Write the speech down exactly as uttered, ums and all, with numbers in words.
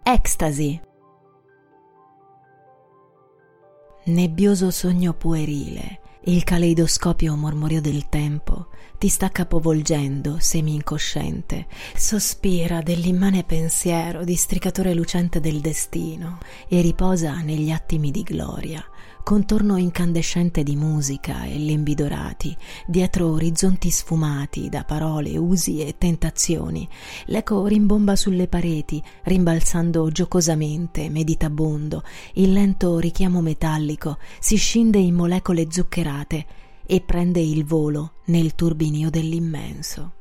Ecstasy. Nebbioso sogno puerile, il caleidoscopio mormorio del tempo ti sta capovolgendo semi-incosciente, sospira dell'immane pensiero districatore lucente del destino e riposa negli attimi di gloria, contorno incandescente di musica e lembi dorati, dietro orizzonti sfumati da parole, usi e tentazioni. L'eco rimbomba sulle pareti, rimbalzando giocosamente, meditabondo, il lento richiamo metallico si scinde in molecole zuccherate e prende il volo nel turbinio dell'immenso.